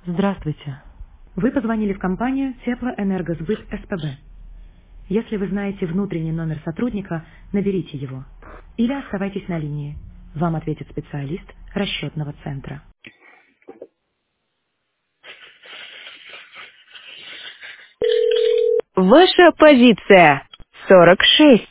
Здравствуйте. Вы позвонили в компанию Теплоэнергосбыт СПБ. Если вы знаете внутренний номер сотрудника, наберите его. Или оставайтесь на линии. Вам ответит специалист расчетного центра. Ваша позиция 46.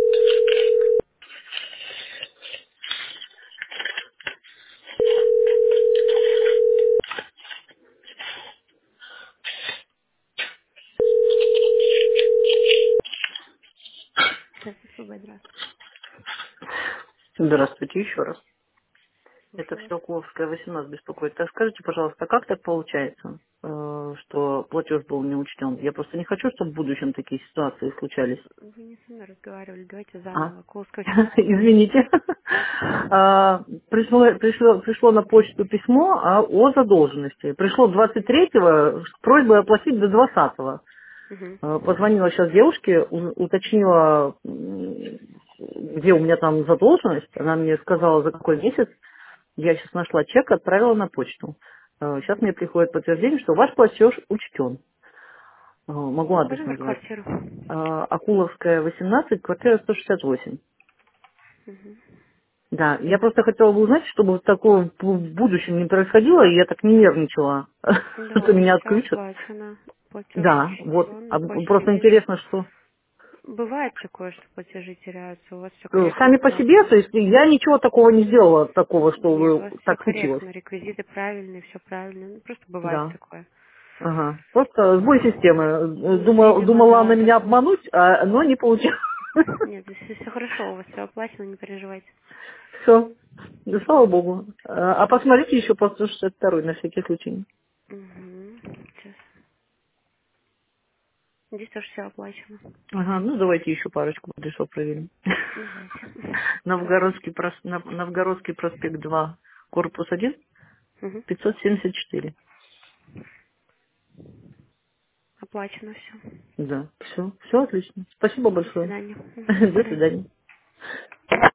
Сейчас, СПБ, здравствуйте. Здравствуйте еще раз. Это Слушаю вас. все Куловская, 18 беспокоит. Так скажите, пожалуйста, как так получается, что платеж был не учтен? Я просто не хочу, чтобы в будущем такие ситуации случались. Вы не со мной разговаривали, давайте А, заново. Колского 18. извините. Пришло на почту письмо о задолженности. Пришло 23-го с просьбой оплатить до 20-го. Угу. Позвонила сейчас девушке, уточнила, где у меня там задолженность. Она мне сказала, за какой месяц. Я сейчас нашла чек, отправила на почту. Сейчас мне приходит подтверждение, что ваш платеж учтен. Могу адрес Можно за назвать. квартиру? Акуловская, 18, квартира 168. Угу. Да, я просто хотела бы узнать, чтобы вот такого в будущем не происходило, и я так не нервничала, Да, что у вас меня все отключат. оплачено. Платеж Да, вот. учтен, на почте Просто вижу. интересно, что Бывает такое, что платежи теряются, у вас все корректно сами по себе, то оплачено. есть я ничего такого не сделала, такого, Нет, у чтобы вас все так случилось. корректно, реквизиты правильные, все правильно. Ну, просто бывает Да. такое. Ага. Просто сбой системы. Видимо, Думала она да, меня такое. обмануть, но не получилось. Нет, здесь все хорошо, у вас все оплачено, не переживайте. Все. Да, слава богу. А посмотрите еще по 162 на всякий случай. Угу. Сейчас. Здесь тоже все оплачено. Ага, ну давайте еще парочку адресов проверим. Давайте. Сейчас. Новгородский проспект 2, корпус 1, Угу. 574. Оплачено все. Да, все, все отлично. Спасибо До большое. свидания. Мгм, до До свидания. свидания.